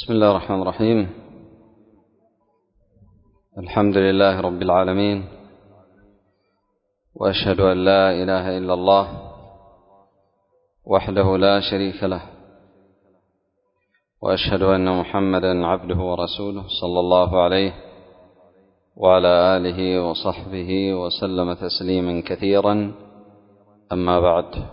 بسم الله الرحمن الرحيم. الحمد لله رب العالمين، وأشهد أن لا إله إلا الله وحده لا شريك له، وأشهد أن محمدا عبده ورسوله صلى الله عليه وعلى آله وصحبه وسلم تسليما كثيرا. أما بعد،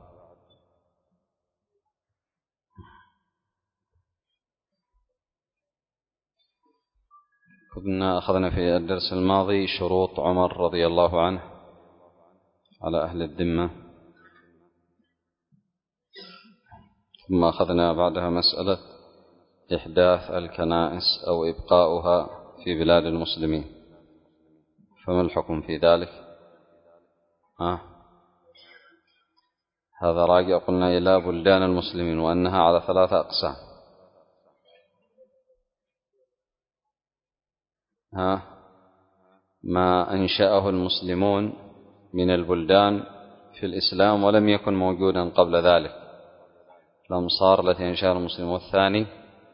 كنا أخذنا في الدرس الماضي شروط عمر رضي الله عنه على أهل الذمة، ثم أخذنا بعدها مسألة إحداث الكنائس أو إبقاؤها في بلاد المسلمين، فما الحكم في ذلك؟ هذا راجع قلنا إلى بلدان المسلمين، وأنها على 3 أقسام. ما أنشأه المسلمون من البلدان في الإسلام ولم يكن موجودا قبل ذلك، الأمصار التي أنشأها المسلمون. والثاني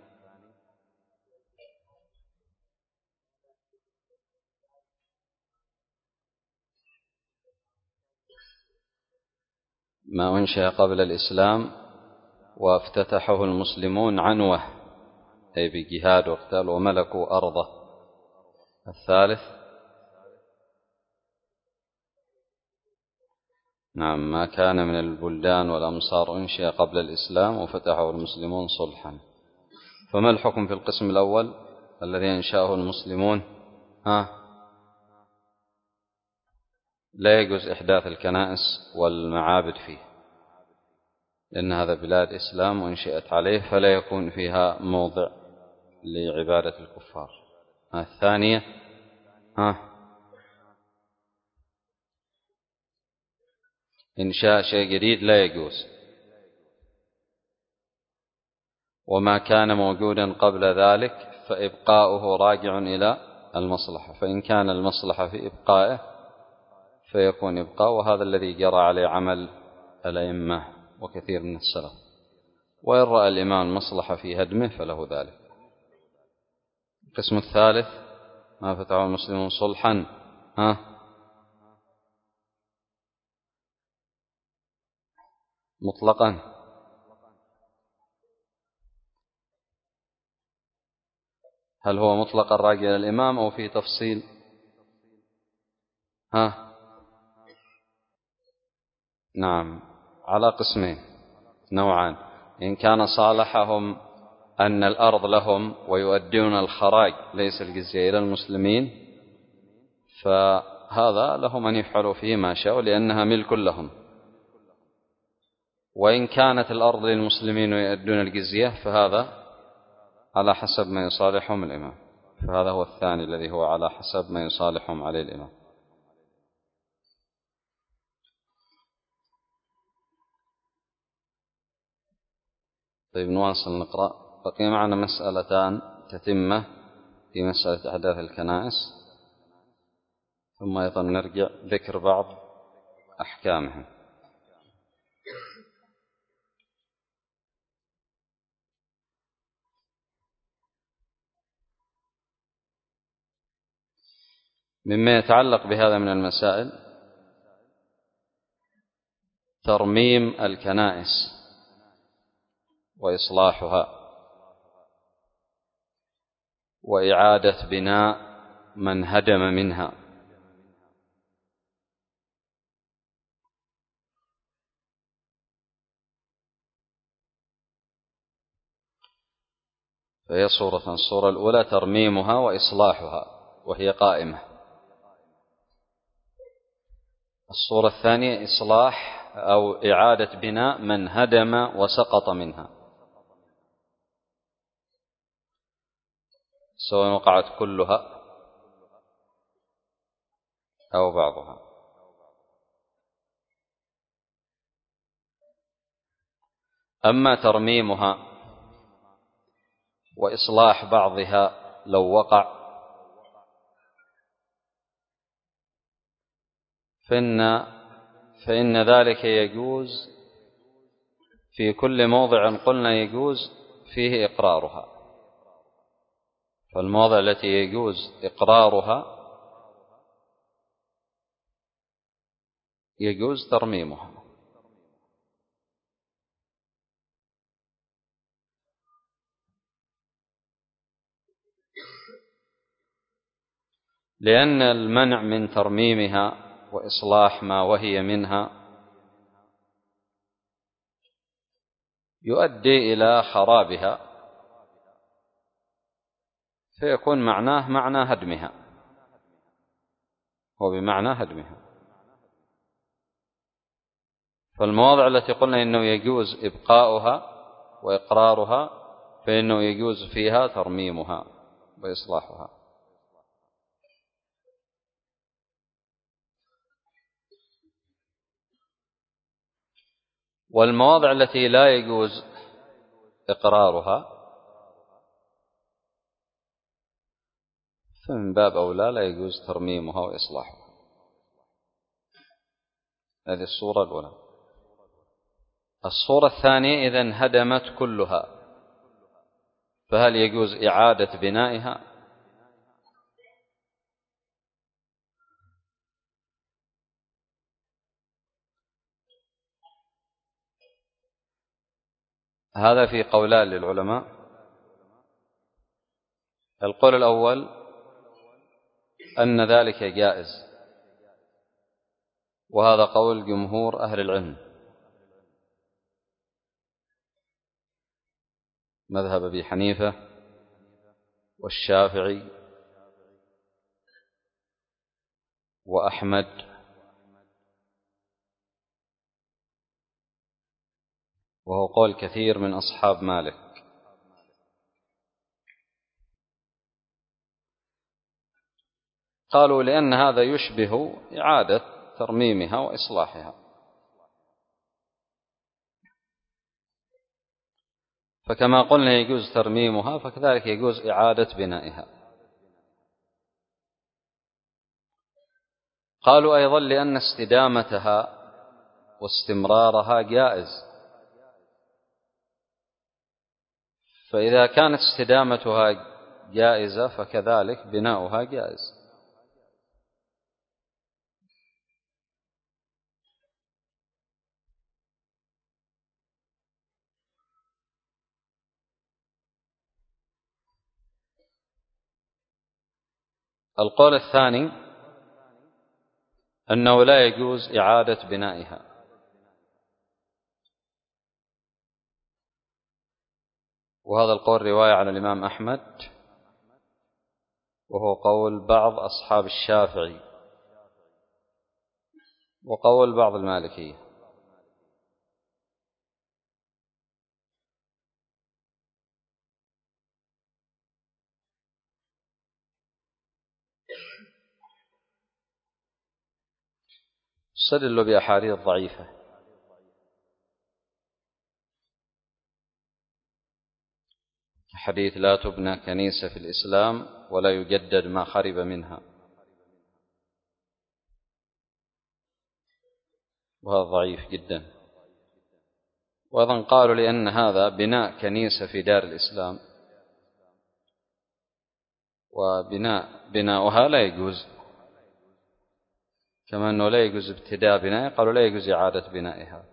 ما أنشأ قبل الإسلام وافتتحه المسلمون عنوة، أي بجهاد وقتال، وملكوا أرضه. الثالث ما كان من البلدان والأمصار أنشأ قبل الإسلام وفتحه المسلمون صلحا. فما الحكم في القسم الأول الذي أنشأه المسلمون؟ لا يجوز إحداث الكنائس والمعابد فيه، لأن هذا بلاد إسلام وانشئت عليه، فلا يكون فيها موضع لعبادة الكفار. الثانية إنشاء شيء جديد لا يجوز، وما كان موجودا قبل ذلك فإبقاؤه راجع إلى المصلحة، فإن كان المصلحة في إبقائه فيكون إبقاء، وهذا الذي جرى عليه عمل الأئمة وكثير من السلف. وإن رأى الإمام مصلحة في هدمه فله ذلك. القسم الثالث ما فتحه المسلمون صلحا، مطلقا هل هو مطلقا راجع إلى الإمام أو في تفصيل؟ نعم، على قسمين، نوعان. إن كان صالحهم أن الأرض لهم ويؤدون الخراج ليس الجزية إلى المسلمين، فهذا لهم أن يفعلوا فيه ما شاءوا لأنها ملك لهم. وإن كانت الأرض للمسلمين ويؤدون الجزية فهذا على حسب ما يصالحهم الإمام، فهذا هو الثاني الذي هو على حسب ما يصالحهم عليه الإمام. طيب نواصل نقرأ. بقي معنا مسألتان تتمة في مسألة أحداث الكنائس، ثم أيضا نرجع ذكر بعض أحكامهم. مما يتعلق بهذا من المسائل ترميم الكنائس وإصلاحها، وإعادة بناء من هدم منها. فهي صورة. الصورة الأولى ترميمها وإصلاحها وهي قائمة. الصورة الثانية إصلاح أو إعادة بناء من هدم وسقط منها، سواء وقعت كلها أو بعضها. أما ترميمها وإصلاح بعضها لو وقع، فإن ذلك يجوز في كل موضع قلنا يجوز فيه إقرارها، فالمواضع التي يجوز إقرارها يجوز ترميمها، لأن المنع من ترميمها وإصلاح ما وهي منها يؤدي إلى خرابها، فيكون معناه معنى هدمها، وبمعنى هدمها. فالمواضع التي قلنا إنه يجوز إبقاؤها وإقرارها فإنه يجوز فيها ترميمها وإصلاحها. والمواضع التي لا يجوز إقرارها فمن باب أولى لا يجوز ترميمها وإصلاحها. هذه الصورة الأولى. الصورة الثانية: إذا انهدمت كلها فهل يجوز إعادة بنائها؟ هذا في قولان للعلماء. القول الأول أن ذلك جائز، وهذا قول جمهور أهل العلم، مذهب أبي حنيفة والشافعي وأحمد وهو قول كثير من أصحاب مالك. قالوا لأن هذا يشبه إعادة ترميمها وإصلاحها، فكما قلنا يجوز ترميمها فكذلك يجوز إعادة بنائها. قالوا أيضا لأن استدامتها واستمرارها جائز، فإذا كانت استدامتها جائزة فكذلك بناؤها جائز. القول الثاني أنه لا يجوز إعادة بنائها، وهذا القول رواية عن الإمام أحمد، وهو قول بعض أصحاب الشافعي وقول بعض المالكية. استدلوا بأحاديث ضعيفة، حديث لا تبنى كنيسة في الإسلام ولا يجدد ما خرب منها، وهذا ضعيف جدا. وأيضا قالوا لأن هذا بناء كنيسة في دار الإسلام وبناؤها لا يجوز، كما أنه لا يجوز ابتداء بنائها قالوا لا يجوز إعادة بنائها.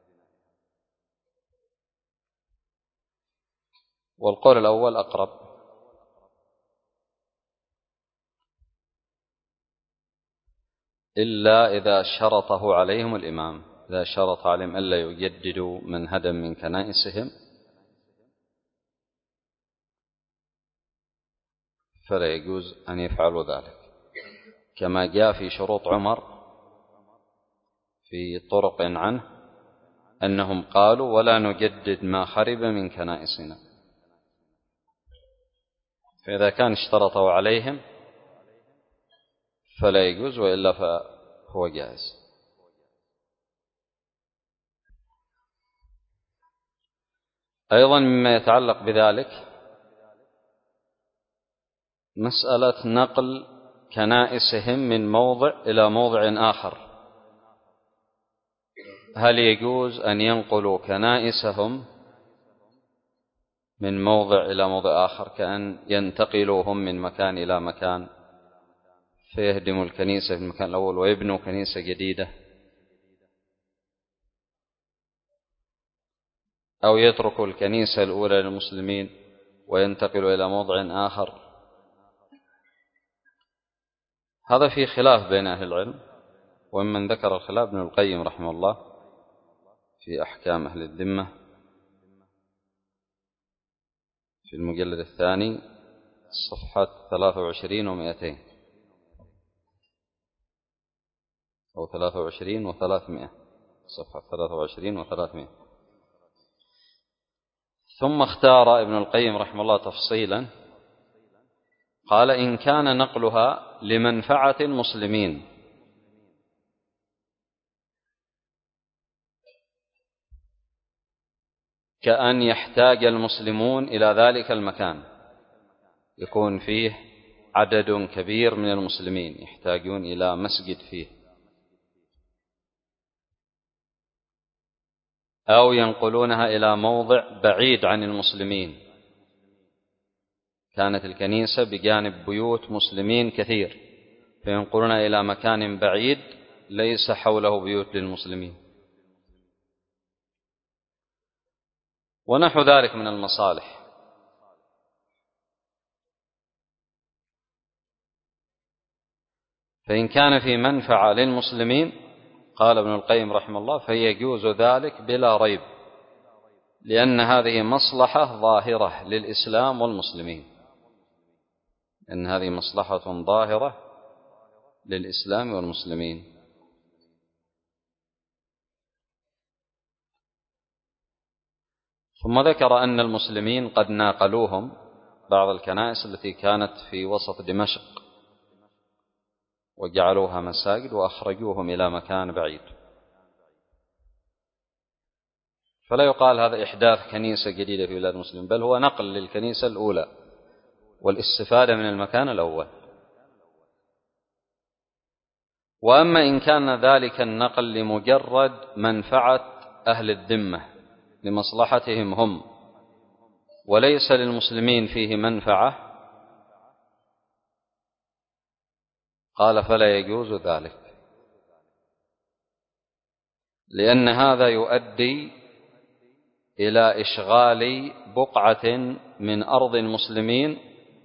والقول الأول أقرب. إلا إذا شرطه عليهم الإمام، إذا شرط عليهم ألا يجددوا من هدم من كنائسهم فلا يجوز أن يفعلوا ذلك، كما جاء في شروط عمر في طرق عنه أنهم قالوا ولا نجدد ما خرب من كنائسنا، فإذا كان اشترطوا عليهم فلا يجوز، وإلا فهو جائز. أيضا مما يتعلق بذلك مسألة نقل كنائسهم من موضع إلى موضع آخر، هل يجوز أن ينقلوا كنائسهم من موضع إلى موضع آخر، كأن ينتقلوا هم من مكان إلى مكان، فيهدموا الكنيسة في المكان الأول ويبنوا كنيسة جديدة، أو يتركوا الكنيسة الأولى للمسلمين وينتقلوا إلى موضع آخر. هذا في خلاف بين أهل العلم، ومن ذكر الخلاف ابن القيم رحمه الله في أحكام أهل الذمة في المجلد الثاني صفحة 23 و200 أو 23 و300، صفحة 23 و300. ثم اختار ابن القيم رحمه الله تفصيلا، قال: إن كان نقلها لمنفعة المسلمين كأن يحتاج المسلمون إلى ذلك المكان، يكون فيه عدد كبير من المسلمين يحتاجون إلى مسجد فيه، أو ينقلونها إلى موضع بعيد عن المسلمين، كانت الكنيسة بجانب بيوت مسلمين كثير فينقلونها إلى مكان بعيد ليس حوله بيوت للمسلمين، ونحو ذلك من المصالح. فإن كان في منفعة للمسلمين، قال ابن القيم رحمه الله، فيجوز ذلك بلا ريب، لأن هذه مصلحة ظاهرة للإسلام والمسلمين، إن هذه مصلحة ظاهرة للإسلام والمسلمين. ثم ذكر أن المسلمين قد ناقلوهم بعض الكنائس التي كانت في وسط دمشق وجعلوها مساجد وأخرجوهم إلى مكان بعيد، فلا يقال هذا إحداث كنيسة جديدة في بلاد المسلمين، بل هو نقل للكنيسة الأولى والاستفادة من المكان الأول. وأما إن كان ذلك النقل لمجرد منفعة أهل الذمة لمصلحتهم هم وليس للمسلمين فيه منفعة، قال: فلا يجوز ذلك، لأن هذا يؤدي إلى إشغال بقعة من أرض المسلمين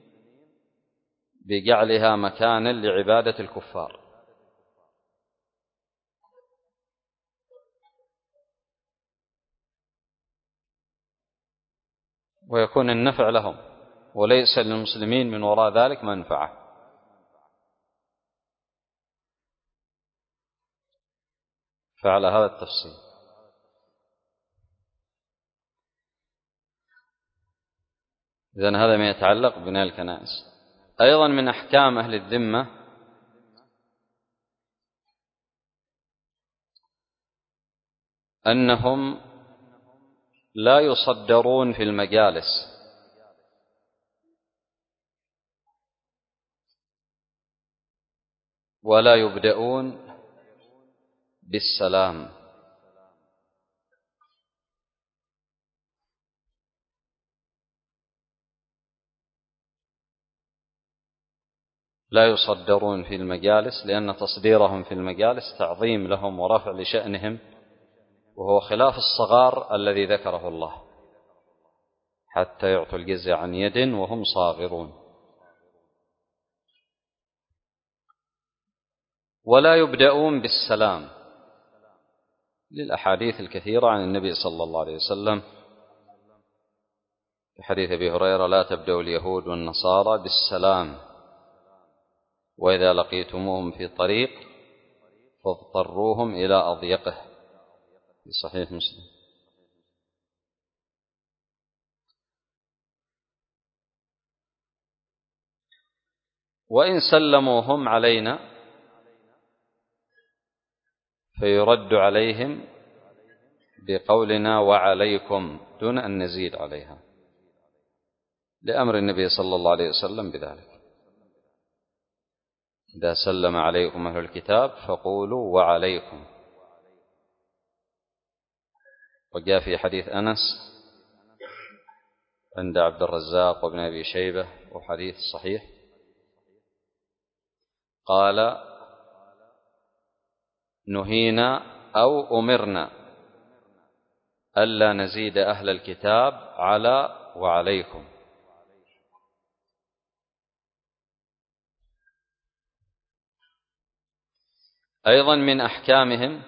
بجعلها مكانا لعبادة الكفار، ويكون النفع لهم وليس للمسلمين من وراء ذلك منفعة. فعلى هذا التفصيل. إذن هذا ما يتعلق ببناء الكنائس. أيضا من أحكام أهل الذمة أنهم لا يصدرون في المجالس، ولا يبدأون بالسلام، لا يصدرون في المجالس، لأن تصديرهم في المجالس تعظيم لهم ورفع لشأنهم، وهو خلاف الصغار الذي ذكره الله، حتى يعطوا الجزية عن يد وهم صاغرون. ولا يبدأون بالسلام للأحاديث الكثيرة عن النبي صلى الله عليه وسلم، في حديث أبي هريرة: لا تبدأوا اليهود والنصارى بالسلام، وإذا لقيتموهم في طريق فاضطروهم إلى أضيقه، في صحيح مسلم. وإن سلموهم علينا فيرد عليهم بقولنا وعليكم دون أن نزيد عليها، لأمر النبي صلى الله عليه وسلم بذلك: إذا سلم عليكم أهل الكتاب فقولوا وعليكم. وجاء في حديث أنس عند عبد الرزاق وابن أبي شيبة وحديث صحيح، قال: نهينا أو أمرنا ألا نزيد أهل الكتاب على وعليكم. أيضا من أحكامهم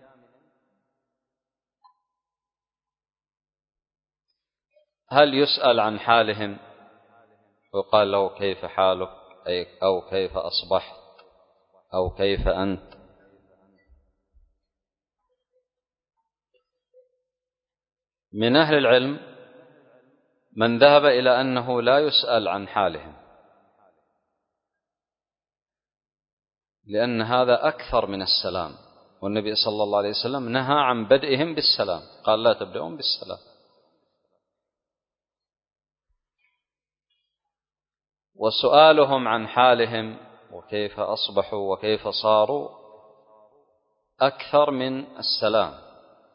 هل يسأل عن حالهم وقال له: كيف حالك؟ أو كيف أصبحت؟ أو كيف أنت؟ من أهل العلم من ذهب إلى أنه لا يسأل عن حالهم، لأن هذا أكثر من السلام، والنبي صلى الله عليه وسلم نهى عن بدئهم بالسلام، قال: لا تبدأون بالسلام. وسؤالهم عن حالهم وكيف أصبحوا وكيف صاروا أكثر من السلام.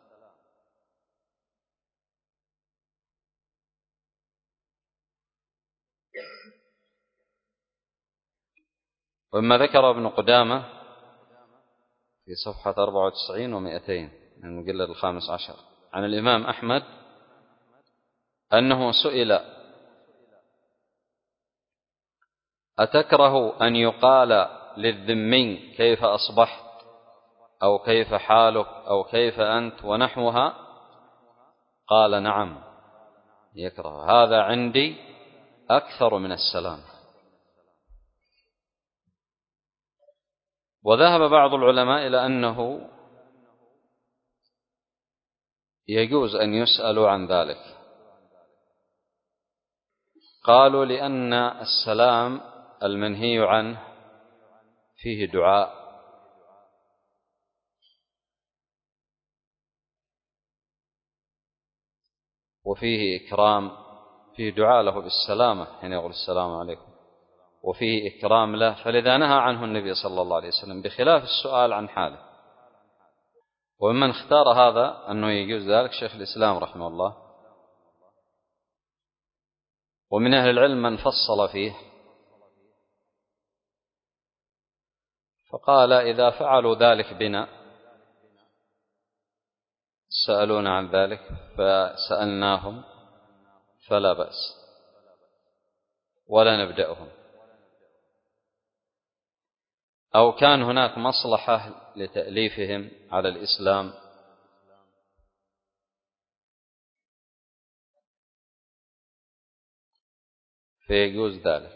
ومما ذكر ابن قدامة في صفحة 94 و200 من المجلد 15 عن الإمام أحمد أنه سئل: أتكره أن يقال للذمي كيف أصبحت أو كيف حالك أو كيف أنت ونحوها؟ قال: نعم يكره، هذا عندي أكثر من السلام. وذهب بعض العلماء إلى أنه يجوز أن يسألوا عن ذلك، قالوا: لأن السلام المنهي عنه فيه دعاء، وفيه إكرام، فيه دعاء له بالسلامة حين يقول السلام عليكم، وفيه إكرام له، فلذا نهى عنه النبي صلى الله عليه وسلم، بخلاف السؤال عن حاله. وممن اختار هذا أنه يجوز ذلك شيخ الإسلام رحمه الله. ومن أهل العلم من فصل فيه فقال: إذا فعلوا ذلك بنا سألونا عن ذلك فسألناهم فلا بأس ولا نبدأهم، أو كان هناك مصلحة لتأليفهم على الإسلام فيجوز ذلك.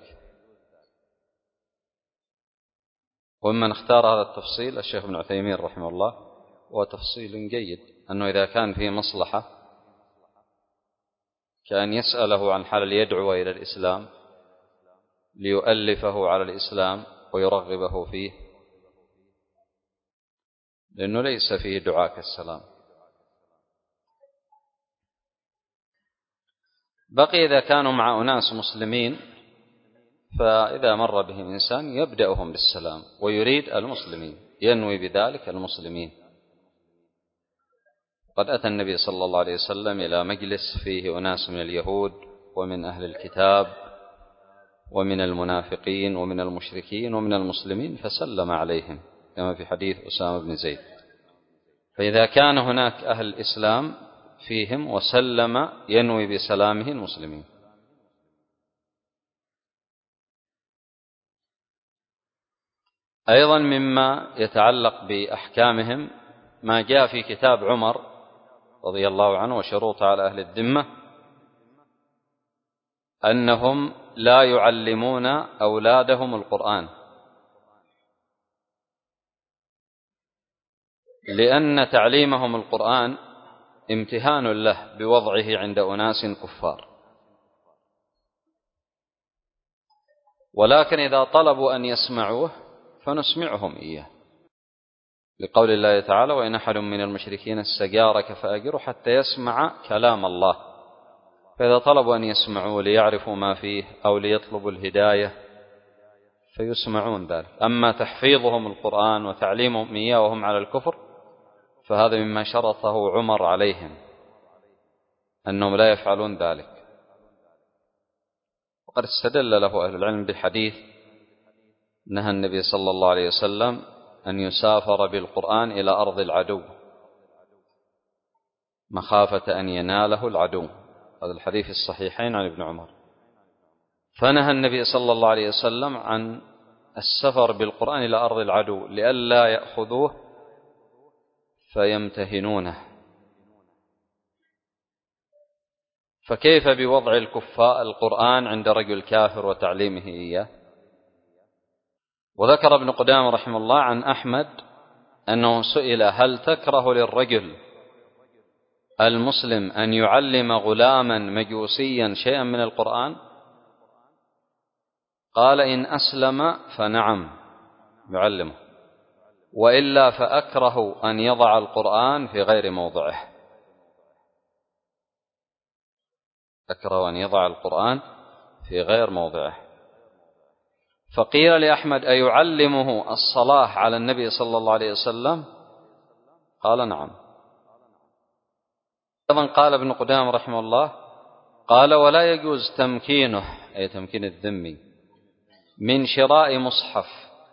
ومن اختار هذا التفصيل الشيخ ابن عثيمين رحمه الله، وتفصيل جيد، أنه إذا كان فيه مصلحة كأن يسأله عن حال يدعو إلى الإسلام ليؤلفه على الإسلام ويرغبه فيه، لأنه ليس فيه دعاء كالسلام. بقي إذا كانوا مع أناس مسلمين، فإذا مر بهم إنسان يبدأهم بالسلام ويريد المسلمين، ينوي بذلك المسلمين. قد أتى النبي صلى الله عليه وسلم إلى مجلس فيه أناس من اليهود ومن أهل الكتاب ومن المنافقين ومن المشركين ومن المسلمين، فسلم عليهم كما في حديث أسامة بن زيد. فإذا كان هناك أهل الإسلام فيهم وسلم ينوي بسلامه المسلمين. أيضا مما يتعلق بأحكامهم ما جاء في كتاب عمر رضي الله عنه وشروط على أهل الذمة، أنهم لا يعلمون أولادهم القرآن، لأن تعليمهم القرآن امتهان له بوضعه عند أناس كفار. ولكن إذا طلبوا أن يسمعوه فنسمعهم إياه، لقول الله تعالى: وإن أحد من المشركين استجارك فأجره حتى يسمع كلام الله. فإذا طلبوا أن يسمعوا ليعرفوا ما فيه أو ليطلبوا الهداية فيسمعون ذلك. أما تحفيظهم القرآن وتعليمهم إياه وهم على الكفر فهذا مما شرطه عمر عليهم، أنهم لا يفعلون ذلك. وقد استدل له أهل العلم بحديث نهى النبي صلى الله عليه وسلم أن يسافر بالقرآن إلى أرض العدو مخافة أن يناله العدو. هذا الحديث الصحيحين عن ابن عمر. فنهى النبي صلى الله عليه وسلم عن السفر بالقرآن إلى أرض العدو لئلا يأخذوه فيمتهنونه. فكيف بوضع الكفار القرآن عند رجل كافر وتعليمه إياه؟ وذكر ابن قدامة رحمه الله عن أحمد أنه سئل: هل تكره للرجل المسلم أن يعلم غلاما مجوسيا شيئا من القرآن؟ قال: إن أسلم فنعم يعلمه، وإلا فأكره أن يضع القرآن في غير موضعه. أكره أن يضع القرآن في غير موضعه. فقيل لأحمد: أيعلمه الصلاة على النبي صلى الله عليه وسلم؟ قال: نعم. أيضا قال ابن قدامة رحمه الله: قال: ولا يجوز تمكينه، أي تمكين الذمي، من شراء مصحف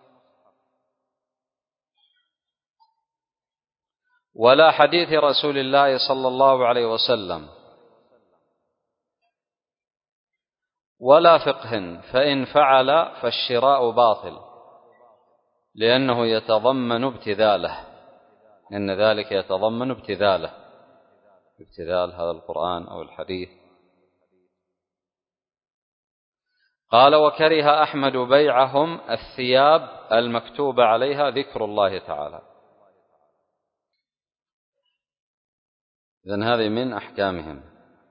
ولا حديث رسول الله صلى الله عليه وسلم ولا فقه، فإن فعل فالشراء باطل، لأنه يتضمن ابتذاله، إن ذلك يتضمن ابتذال هذا القرآن أو الحديث. قال: وكره أحمد بيعهم الثياب المكتوب عليها ذكر الله تعالى. إذن هذه من أحكامهم.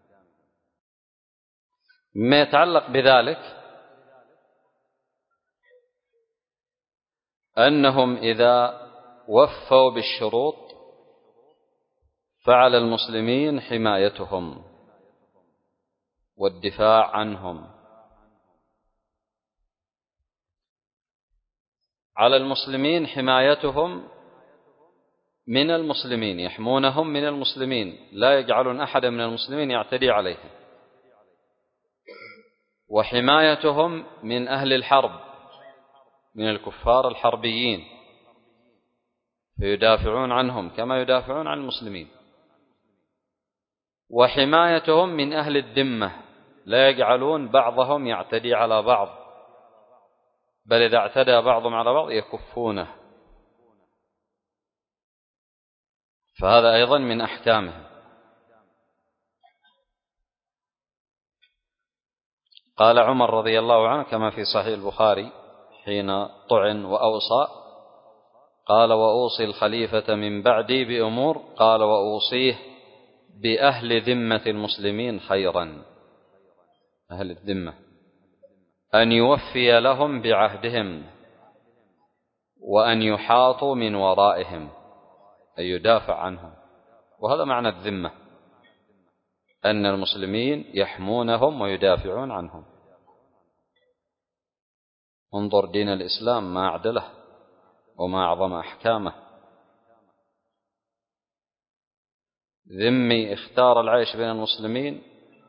ما يتعلق بذلك أنهم إذا وفوا بالشروط فعلى المسلمين حمايتهم والدفاع عنهم. على المسلمين حمايتهم من المسلمين، يحمونهم من المسلمين، لا يجعلون أحد من المسلمين يعتدي عليهم. وحمايتهم من أهل الحرب، من الكفار الحربيين، فيدافعون عنهم كما يدافعون عن المسلمين. وحمايتهم من أهل الذمة، لا يجعلون بعضهم يعتدي على بعض، بل إذا اعتدى بعضهم على بعض يكفونه. فهذا أيضا من أحكامهم. قال عمر رضي الله عنه كما في صحيح البخاري حين طعن وأوصى، قال: وأوصي الخليفة من بعدي بأمور، قال: وأوصيه بأهل ذمة المسلمين خيرا، أهل الذمة، أن يوفي لهم بعهدهم وأن يحاطوا من ورائهم، أن يدافع عنهم. وهذا معنى الذمة، أن المسلمين يحمونهم ويدافعون عنهم. انظر دين الإسلام ما أعدله وما أعظم أحكامه. ذمي اختار العيش بين المسلمين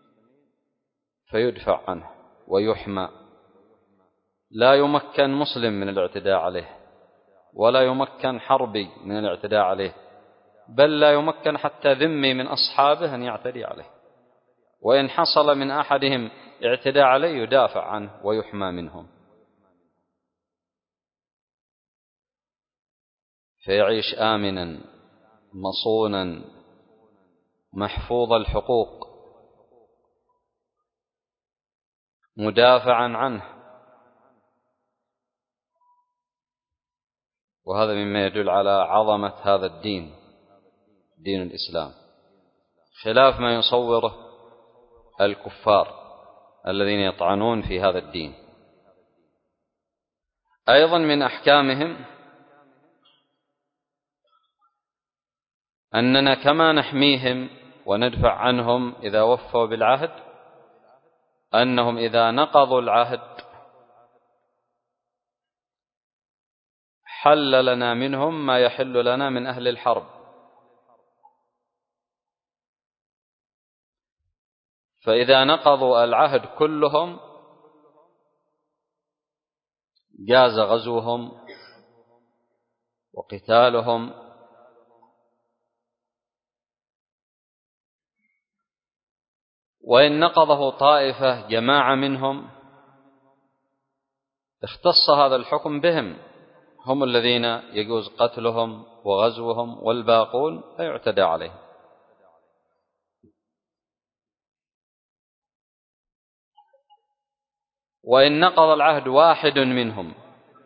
فيدفع عنه ويحمى، لا يمكن مسلم من الاعتداء عليه، ولا يمكن حربي من الاعتداء عليه، بل لا يمكن حتى ذمي من أصحابه أن يعتدي عليه، وإن حصل من أحدهم اعتداء عليه يدافع عنه ويحمى منهم، فيعيش آمنا مصونا محفوظ الحقوق مدافعا عنه. وهذا مما يدل على عظمة هذا الدين، دين الإسلام، خلاف ما يصوره الكفار الذين يطعنون في هذا الدين. أيضا من أحكامهم أننا كما نحميهم وندفع عنهم إذا وفوا بالعهد، أنهم إذا نقضوا العهد حل لنا منهم ما يحل لنا من أهل الحرب. فإذا نقضوا العهد كلهم جاز غزوهم وقتالهم، وإن نقضه طائفة جماعة منهم اختص هذا الحكم بهم، هم الذين يجوز قتلهم وغزوهم، والباقون لا يعتدى عليهم. وإن نقض العهد واحد منهم،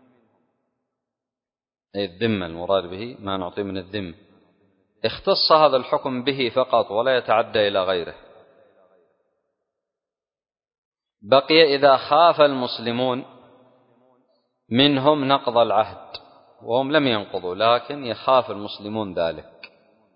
أي الذمة المراد به ما نعطيه من الذمة، اختص هذا الحكم به فقط ولا يتعدى إلى غيره. بقي إذا خاف المسلمون منهم نقض العهد، وهم لم ينقضوا لكن يخاف المسلمون ذلك.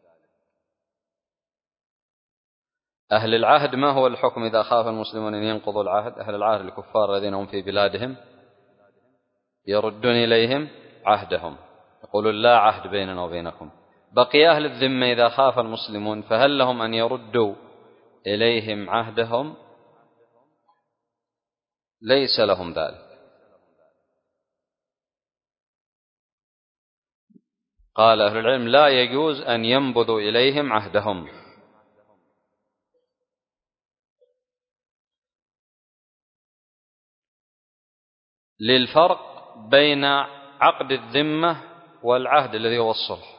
أهل العهد ما هو الحكم إذا خاف المسلمون أن ينقضوا العهد؟ أهل العهد الكفار الذين هم في بلادهم يردون إليهم عهدهم، يقولون لا عهد بيننا وبينكم. بقي أهل الذمة إذا خاف المسلمون فهل لهم أن يردوا إليهم عهدهم؟ ليس لهم ذلك. قال أهل العلم لا يجوز أن ينبذوا إليهم عهدهم. للفرق بين عقد الذمة والعهد الذي هو الصلح.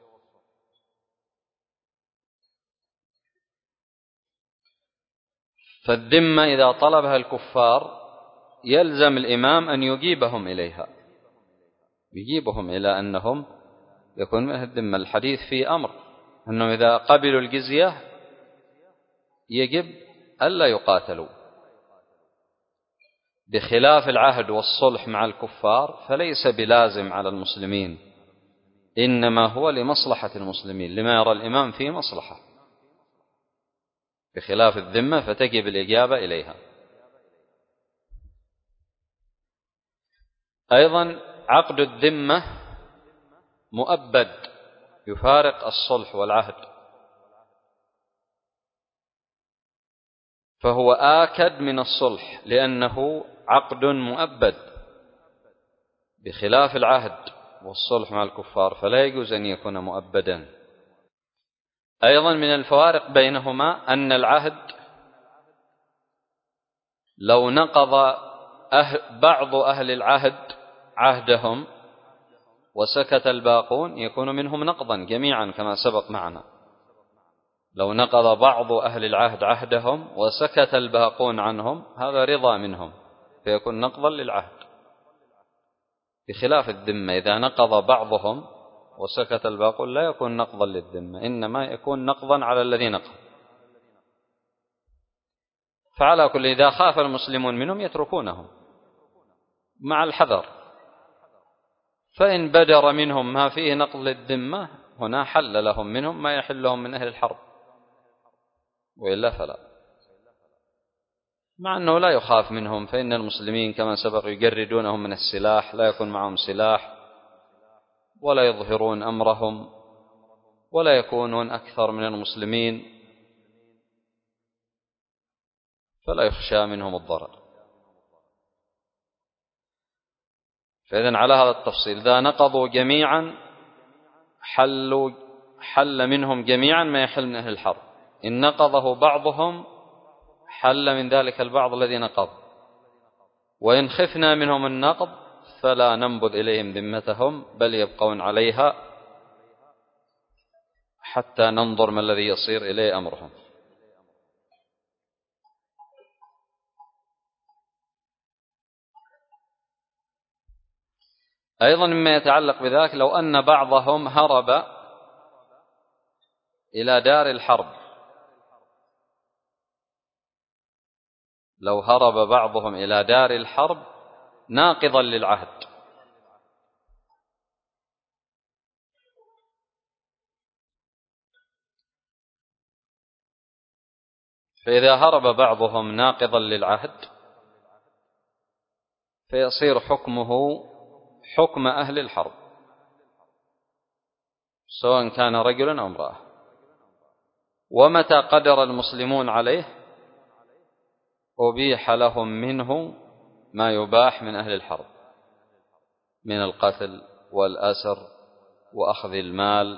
فالذمة إذا طلبها الكفار يلزم الإمام أن يجيبهم إليها، يجيبهم إلى أنهم يكون من الذمة. الحديث في أمر أنهم إذا قبلوا الجزية يجب ألا يقاتلوا، بخلاف العهد والصلح مع الكفار فليس بلازم على المسلمين، إنما هو لمصلحة المسلمين، لما يرى الإمام فيه مصلحة، بخلاف الذمة فتجب الإجابة إليها. أيضا عقد الذمة مؤبد يفارق الصلح والعهد، فهو آكد من الصلح لأنه عقد مؤبد، بخلاف العهد والصلح مع الكفار فلا يجوز أن يكون مؤبدا. أيضا من الفوارق بينهما أن العهد لو نقض بعض أهل العهد عهدهم وسكت الباقون يكون منهم نقضا جميعا كما سبق معنا. لو نقض بعض أهل العهد عهدهم وسكت الباقون عنهم هذا رضا منهم فيكون نقضا للعهد، بخلاف الذمة إذا نقض بعضهم وسكت الباقون لا يكون نقضا للذمة، إنما يكون نقضا على الذي نقض. فعلى كل إذا خاف المسلمون منهم يتركونهم مع الحذر، فإن بدر منهم ما فيه نقض للذمة هنا حل لهم منهم ما يحل لهم من أهل الحرب، وإلا فلا. مع أنه لا يخاف منهم، فإن المسلمين كما سبق يجردونهم من السلاح، لا يكون معهم سلاح ولا يظهرون أمرهم ولا يكونون أكثر من المسلمين، فلا يخشى منهم الضرر. فإذن على هذا التفصيل إذا نقضوا جميعا حل منهم جميعا ما يحل من أهل الحرب، إن نقضه بعضهم حل من ذلك البعض الذي نقض، وإن خفنا منهم النقض فلا ننبذ إليهم ذمتهم بل يبقون عليها حتى ننظر ما الذي يصير إليه أمرهم. أيضا مما يتعلق بذلك لو أن بعضهم هرب إلى دار الحرب، لو هرب بعضهم إلى دار الحرب ناقضا للعهد، فإذا هرب بعضهم ناقضا للعهد فيصير حكمه حكم أهل الحرب سواء كان رجلا أو امرأة. ومتى قدر المسلمون عليه أبيح لهم منه ما يباح من أهل الحرب، من القتل والأسر وأخذ المال.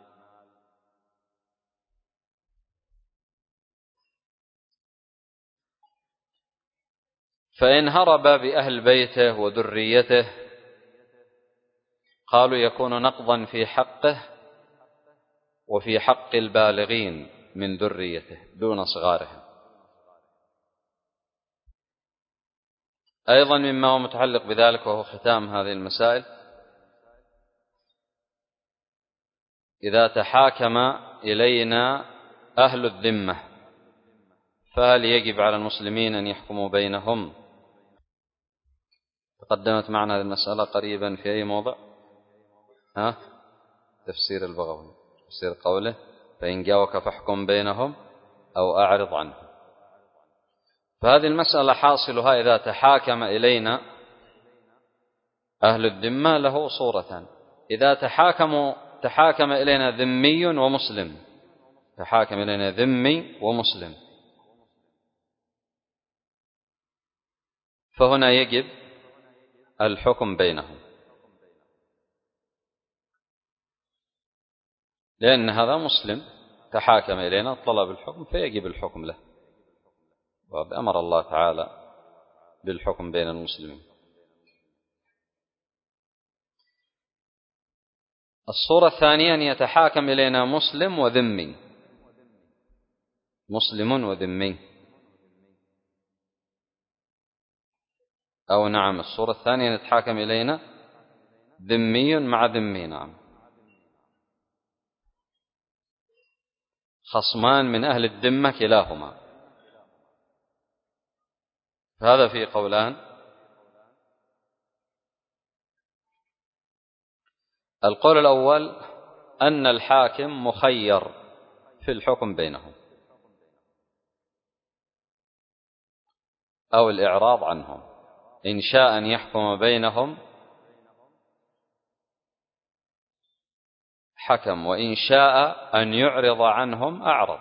فإن هرب بأهل بيته وذريته قالوا يكون نقضا في حقه وفي حق البالغين من ذريته دون صغارهم. أيضا مما هو متعلق بذلك وهو ختام هذه المسائل: إذا تحاكم إلينا أهل الذمة فهل يجب على المسلمين أن يحكموا بينهم؟ تقدمت معنا هذه المسألة قريبا في أي موضع؟ تفسير البغوي، تفسير قوله: فإن جاءوك فاحكم بينهم أو أعرض عنهم. فهذه المسألة حاصلها إذا تحاكم إلينا أهل الذمة له صورتان: إذا تحاكم إلينا ذمي ومسلم، تحاكم إلينا ذمي ومسلم، فهنا يجب الحكم بينهم، لأن هذا مسلم تحاكم إلينا طلب الحكم فيجب الحكم له، وقد أمر الله تعالى بالحكم بين المسلمين. الصورة الثانية أن يتحاكم إلينا مسلم وذمي، مسلم وذمي، أو نعم الصورة الثانية أن يتحاكم إلينا ذمي مع ذمي، نعم، خصمان من أهل الذمة كلاهما. هذا في قولان: القول الأول أن الحاكم مخير في الحكم بينهم أو الإعراض عنهم، إن شاء أن يحكم بينهم حكم، وإن شاء أن يعرض عنهم أعرض،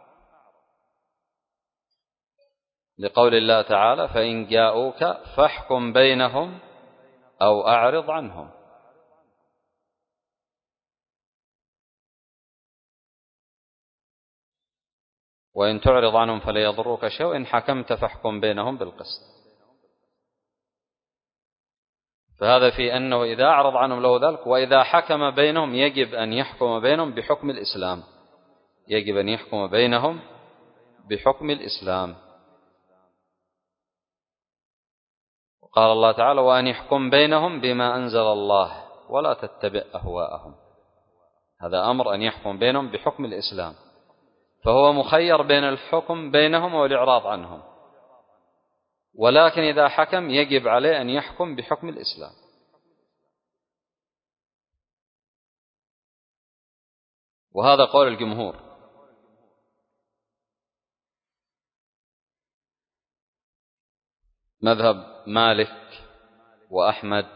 لقول الله تعالى: فإن جاءوك فاحكم بينهم أو أعرض عنهم. وإن تعرض عنهم فلا يضروك شيء وإن حكمت فاحكم بينهم بالقسط. فهذا في أنه إذا أعرض عنهم له ذلك، وإذا حكم بينهم يجب أن يحكم بينهم بحكم الإسلام، يجب أن يحكم بينهم بحكم الإسلام. قال الله تعالى: وأن يحكم بينهم بما أنزل الله ولا تتبع أهواءهم. هذا أمر أن يحكم بينهم بحكم الإسلام، فهو مخير بين الحكم بينهم والإعراض عنهم، ولكن إذا حكم يجب عليه أن يحكم بحكم الإسلام. وهذا قول الجمهور. مذهب مالك وأحمد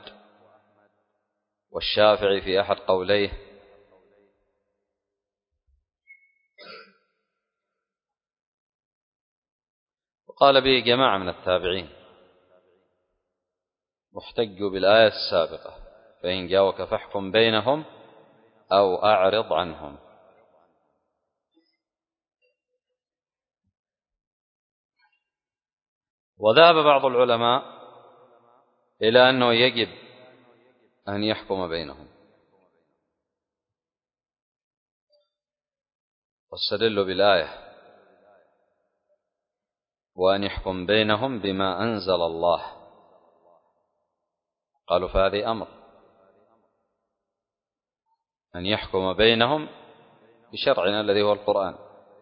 والشافعي في أحد قوليه، وقال به جماعة من التابعين، واحتجوا بالآية السابقة: فإن جاءوك فاحكم بينهم أو أعرض عنهم. وذهب بعض العلماء إلى أنه يجب أن يحكم بينهم، واستدلوا بالآية: وأن يحكم بينهم بما أنزل الله. قالوا فهذه أمر أن يحكم بينهم بشرعنا الذي هو القرآن.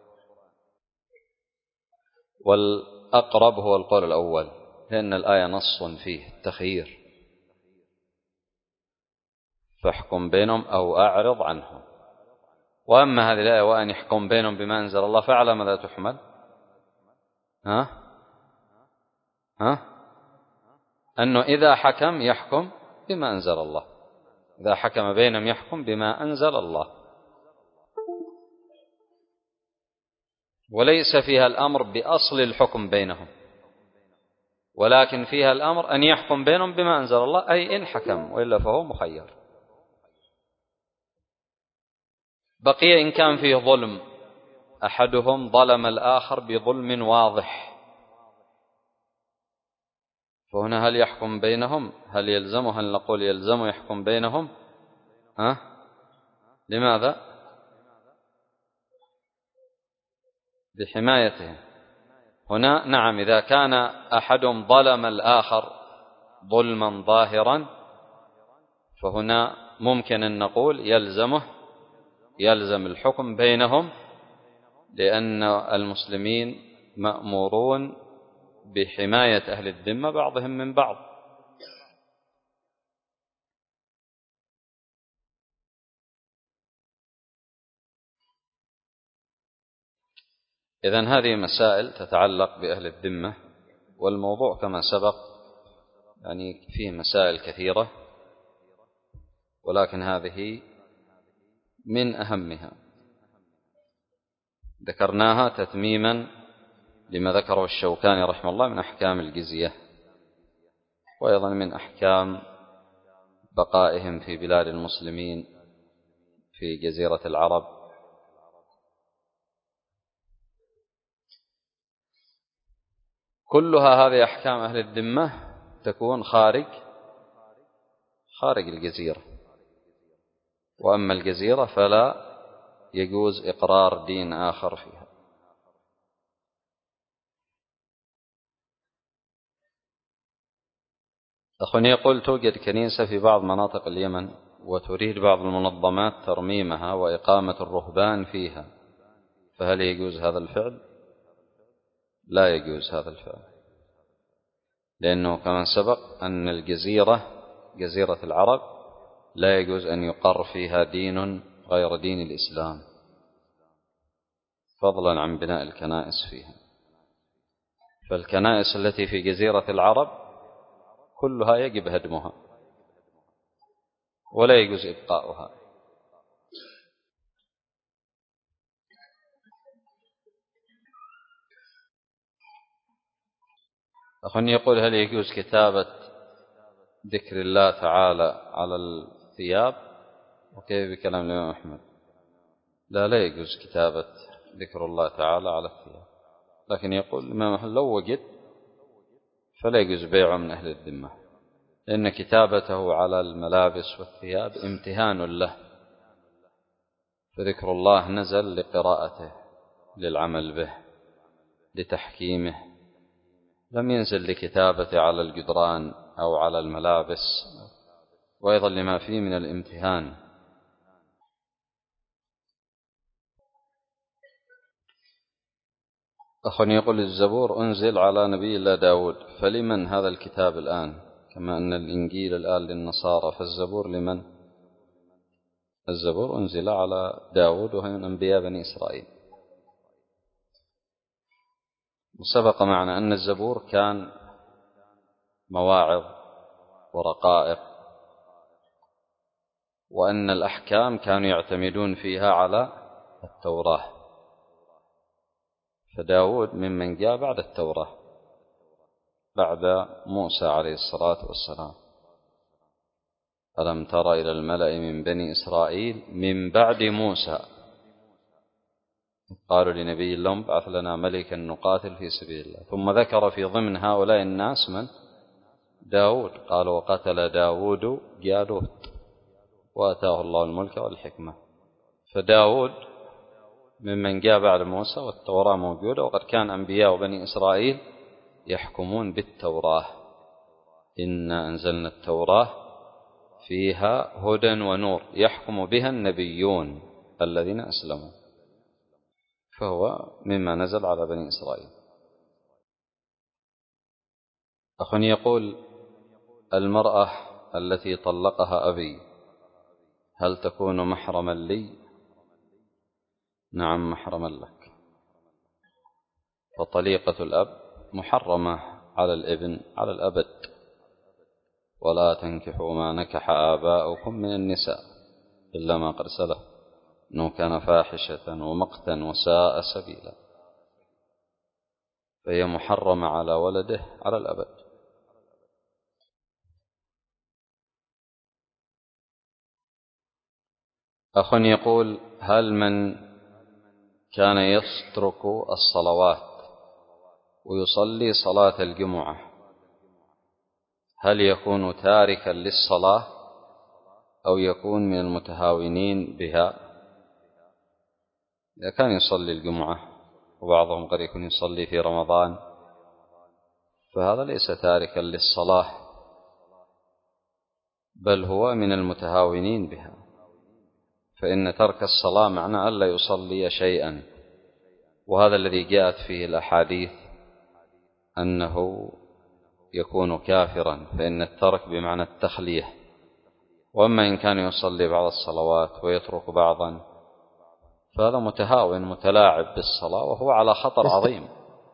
والأقرب هو القول الأول، لأن الآية نص فيه التخيير: فاحكم بينهم أو أعرض عنهم. وأما هذه الآية: وأن يحكم بينهم بما أنزل الله، فعلى ماذا تحمل؟ أنه إذا حكم يحكم بما أنزل الله، إذا حكم بينهم يحكم بما أنزل الله، وليس فيها الأمر بأصل الحكم بينهم، ولكن فيها الأمر أن يحكم بينهم بما أنزل الله، أي إن حكم، وإلا فهو مخير. بقي إن كان فيه ظلم، أحدهم ظلم الآخر بظلم واضح، فهنا هل يحكم بينهم؟ هل يلزمه؟ هل نقول يلزمه يحكم بينهم؟ لماذا؟ بحمايته. هنا نعم، إذا كان أحدهم ظلم الآخر ظلما ظاهرا فهنا ممكن أن نقول يلزم الحكم بينهم، لأن المسلمين مأمورون بحماية أهل الذمة بعضهم من بعض. إذن هذه مسائل تتعلق بأهل الذمة، والموضوع كما سبق يعني فيه مسائل كثيرة، ولكن هذه من أهمها ذكرناها تتميما لما ذكره الشوكاني رحمه الله من أحكام الجزية، وأيضا من أحكام بقائهم في بلاد المسلمين في جزيرة العرب. كلها هذه أحكام أهل الذمة تكون خارج الجزيرة، وأما الجزيرة فلا يجوز إقرار دين آخر فيها. أخواني يقول توجد كنيسة في بعض مناطق اليمن وتريد بعض المنظمات ترميمها وإقامة الرهبان فيها، فهل يجوز هذا الفعل؟ لا يجوز هذا الفعل، لأنه كما سبق أن جزيرة العرب لا يجوز أن يقر فيها دين غير دين الإسلام، فضلا عن بناء الكنائس فيها. فالكنائس التي في جزيرة العرب كلها يجب هدمها ولا يجوز إبقاؤها. أخواني يقول هل يجوز كتابة ذكر الله تعالى على الثياب؟ وكيف بكلام الإمام أحمد؟ لا يجوز كتابة ذكر الله تعالى على الثياب، لكن يقول الإمام أحمد لو وجد فلا يجوز بيعه من أهل الذمة، لأن كتابته على الملابس والثياب امتهان له، فذكر الله نزل لقراءته، للعمل به، لتحكيمه، لم ينزل لكتابته على الجدران أو على الملابس، وأيضا لما فيه من الامتهان. أخواني يقول الزبور أنزل على نبي الله داود، فلمن هذا الكتاب الآن؟ كما أن الإنجيل الآن للنصارى، فالزبور لمن؟ الزبور أنزل على داود وهي من أنبياء بني إسرائيل. وسبق معنا أن الزبور كان مواعظ ورقائق، وأن الأحكام كانوا يعتمدون فيها على التوراة، فداود ممن جاء بعد التوراة بعد موسى عليه الصلاة والسلام. ألم تر إلى الملأ من بني إسرائيل من بعد موسى قالوا لنبي لهم ابعث لنا ملكا نقاتل في سبيل الله، ثم ذكر في ضمن هؤلاء الناس من؟ داود، قال وقتل داود جالوت وآتاه الله الملك والحكمة. فداود ممن جاء بعد موسى، والتوراة موجودة، وقد كان أنبياء بني إسرائيل يحكمون بالتوراة. إنا أنزلنا التوراة فيها هدى ونور يحكم بها النبيون الذين أسلموا، فهو مما نزل على بني إسرائيل. أخواني يقول المرأة التي طلقها أبي هل تكون محرما لي؟ نعم محرما لك، فطليقة الأب محرمة على الابن على الأبد. ولا تنكحوا ما نكح آباؤكم من النساء إلا ما قد سلف إنه كان فاحشة ومقتا وساء سبيلا، فهي محرمة على ولده على الأبد. أخ يقول: هل من كان يترك الصلوات ويصلي صلاة الجمعة هل يكون تاركا للصلاة أو يكون من المتهاونين بها؟ إذا كان يصلي الجمعة وبعضهم قد يكون يصلي في رمضان فهذا ليس تاركا للصلاة، بل هو من المتهاونين بها، فإن ترك الصلاة معنى ألا يصلي شيئا، وهذا الذي جاءت فيه الأحاديث أنه يكون كافرا، فإن الترك بمعنى التخلية. وأما إن كان يصلي بعض الصلوات ويترك بعضا فهذا متهاون متلاعب بالصلاة وهو على خطر عظيم،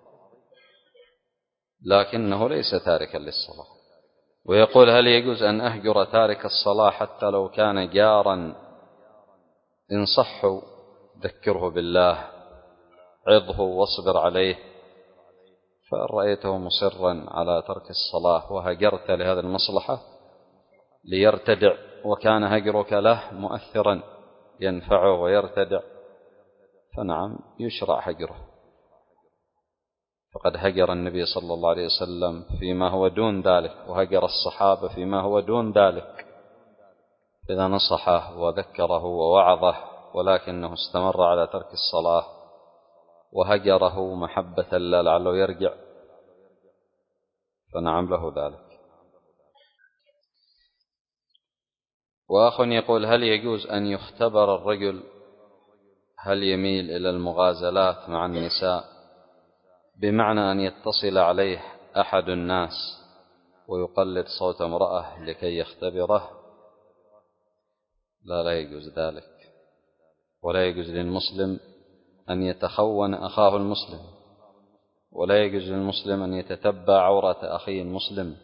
لكنه ليس تاركا للصلاة. ويقول: هل يجوز أن أهجر تارك الصلاة حتى لو كان جارا؟ إن صحوا ذكره بالله، عظه واصبر عليه، فإن رأيته مصرا على ترك الصلاة وهجرت لهذه المصلحة ليرتدع وكان هجرك له مؤثرا ينفعه ويرتدع فنعم يشرع هجره، فقد هجر النبي صلى الله عليه وسلم فيما هو دون ذلك، وهجر الصحابة فيما هو دون ذلك، إذا نصحه وذكره ووعظه ولكنه استمر على ترك الصلاة وهجره محبة لا لعله يرجع فنعم له ذلك. وأخ يقول: هل يجوز أن يختبر الرجل هل يميل إلى المغازلات مع النساء، بمعنى أن يتصل عليه أحد الناس ويقلد صوت امرأة لكي يختبره؟ لا يجوز ذلك، ولا يجوز للمسلم أن يتخون أخاه المسلم، ولا يجوز للمسلم أن يتتبع عورة أخيه المسلم،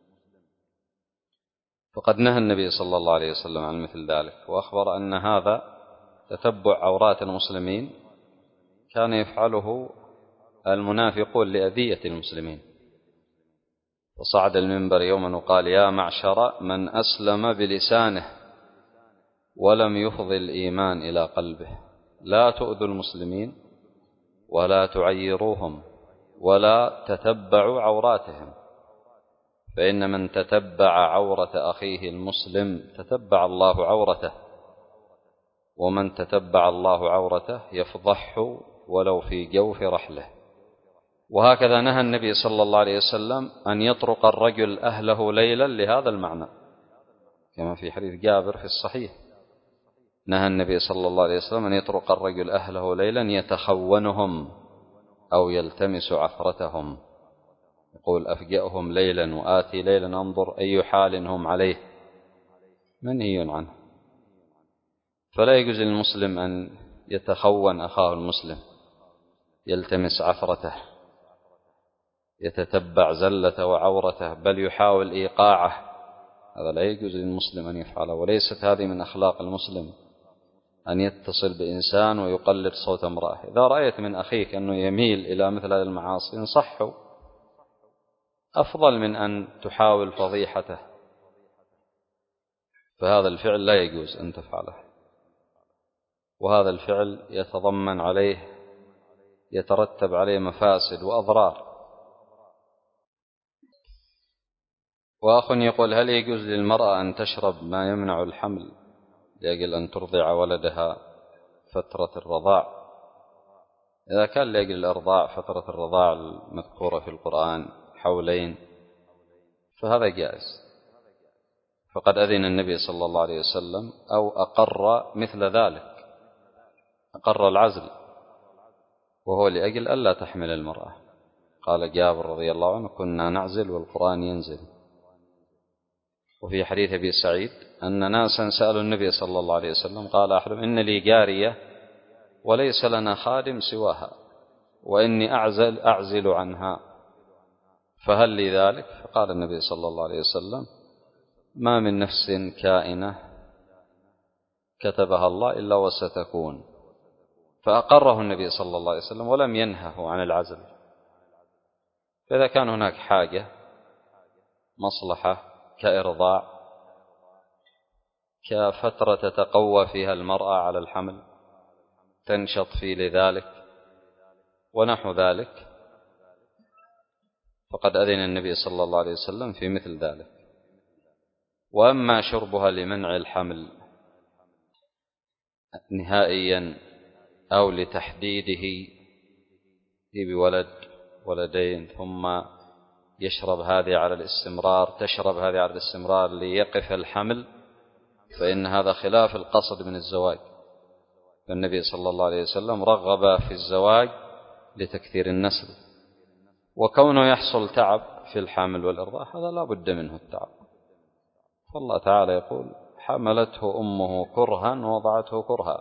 فقد نهى النبي صلى الله عليه وسلم عن مثل ذلك، وأخبر أن هذا تتبع عورات المسلمين كان يفعله المنافقون لأذية المسلمين. وصعد المنبر يوما وقال: يا معشر من أسلم بلسانه ولم يفض الإيمان إلى قلبه، لا تؤذوا المسلمين ولا تعيروهم ولا تتبعوا عوراتهم، فإن من تتبع عورة أخيه المسلم تتبع الله عورته، ومن تتبع الله عورته يفضحه ولو في جوف رحله. وهكذا نهى النبي صلى الله عليه وسلم أن يطرق الرجل أهله ليلا لهذا المعنى، كما في حديث جابر في الصحيح، نهى النبي صلى الله عليه وسلم أن يطرق الرجل أهله ليلا يتخونهم أو يلتمس عثرتهم، يقول: أفجأهم ليلا وآتي ليلا أنظر أي حال هم عليه، منهي عنه. فلا يجوز للمسلم أن يتخون أخاه المسلم، يلتمس عثرته، يتتبع زلته وعورته، بل يحاول إيقاعه، هذا لا يجوز للمسلم أن يفعله، وليست هذه من أخلاق المسلم أن يتصل بإنسان ويقلد صوت امرأة. إذا رأيت من أخيك أنه يميل إلى مثل هذه المعاصي انصحه، أفضل من أن تحاول فضيحته، فهذا الفعل لا يجوز أن تفعله، وهذا الفعل يترتب عليه مفاسد وأضرار. وأخ يقول: هل يجوز للمرأة أن تشرب ما يمنع الحمل لأجل أن ترضع ولدها فترة الرضاع؟ إذا كان لأجل الإرضاع فترة الرضاع المذكورة في القرآن حولين فهذا جائز، فقد أذن النبي صلى الله عليه وسلم أو أقر مثل ذلك، أقر العزل، وهو لأجل ألا تحمل المرأة. قال جابر رضي الله عنه: كنا نعزل والقرآن ينزل. وفي حديث أبي سعيد أن ناسا سألوا النبي صلى الله عليه وسلم، قال أحدهم: إن لي جارية وليس لنا خادم سواها وإني أعزل عنها، فهل لي ذلك؟ فقال النبي صلى الله عليه وسلم: ما من نفس كائنة كتبها الله إلا وستكون. فأقره النبي صلى الله عليه وسلم ولم ينهه عن العزل. فإذا كان هناك حاجة، مصلحة كإرضاع، كفترة تتقوى فيها المرأة على الحمل، تنشط فيه لذلك ونحو ذلك، فقد أذن النبي صلى الله عليه وسلم في مثل ذلك. وأما شربها لمنع الحمل نهائيا أو لتحديده بولد ولدين ثم يشرب هذه على الاستمرار، تشرب هذه على الاستمرار ليقف الحمل، فإن هذا خلاف القصد من الزواج. فالنبي صلى الله عليه وسلم رغب في الزواج لتكثير النسل، وكونه يحصل تعب في الحمل والإرضاع هذا لا بد منه التعب. فالله تعالى يقول: حملته أمه كرها ووضعته كرها.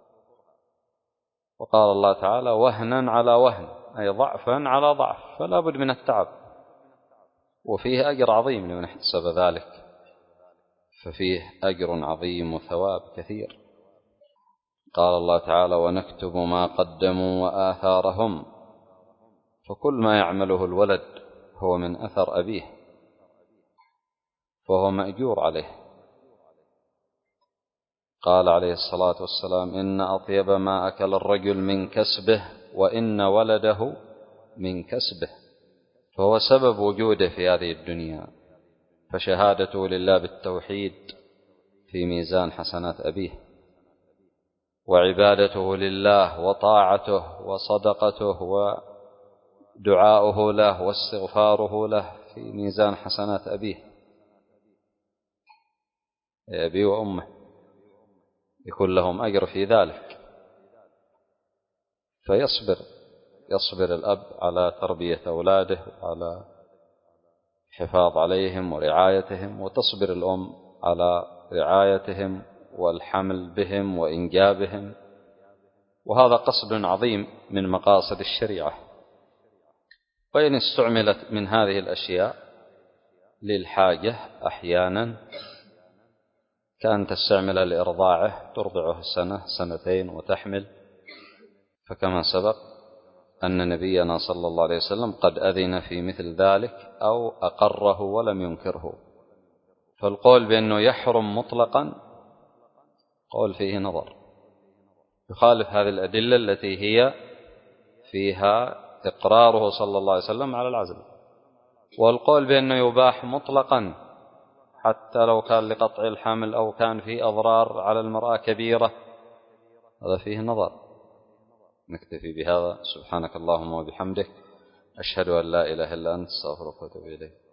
وقال الله تعالى: وهنا على وهن، أي ضعفا على ضعف، فلا بد من التعب، وفيه أجر عظيم لمن احتسب ذلك، ففيه أجر عظيم وثواب كثير. قال الله تعالى: ونكتب ما قدموا وآثارهم، فكل ما يعمله الولد هو من أثر أبيه، فهو مأجور عليه. قال عليه الصلاة والسلام: إن أطيب ما أكل الرجل من كسبه وإن ولده من كسبه، فهو سبب وجوده في هذه الدنيا، فشهادته لله بالتوحيد في ميزان حسنات أبيه، وعبادته لله وطاعته وصدقته ودعاؤه له واستغفاره له في ميزان حسنات أبيه، أبي وأمه، يكون لهم أجر في ذلك. فيصبر الأب على تربية أولاده وعلى الحفاظ عليهم ورعايتهم، وتصبر الأم على رعايتهم والحمل بهم وإنجابهم، وهذا قصد عظيم من مقاصد الشريعة. وإن استعملت من هذه الأشياء للحاجة أحيانا، كان تستعمل لإرضاعه، ترضعه سنة سنتين وتحمل، فكما سبق أن نبينا صلى الله عليه وسلم قد أذن في مثل ذلك أو أقره ولم ينكره. فالقول بأنه يحرم مطلقا قول فيه نظر، يخالف هذه الأدلة التي هي فيها إقراره صلى الله عليه وسلم على العزل. والقول بأنه يباح مطلقا حتى لو كان لقطع الحمل أو كان فيه أضرار على المرأة كبيرة، هذا فيه نظر. نكتفي بهذا. سبحانك اللهم وبحمدك، أشهد أن لا إله إلا أنت، استغفرك وأتوب إليك.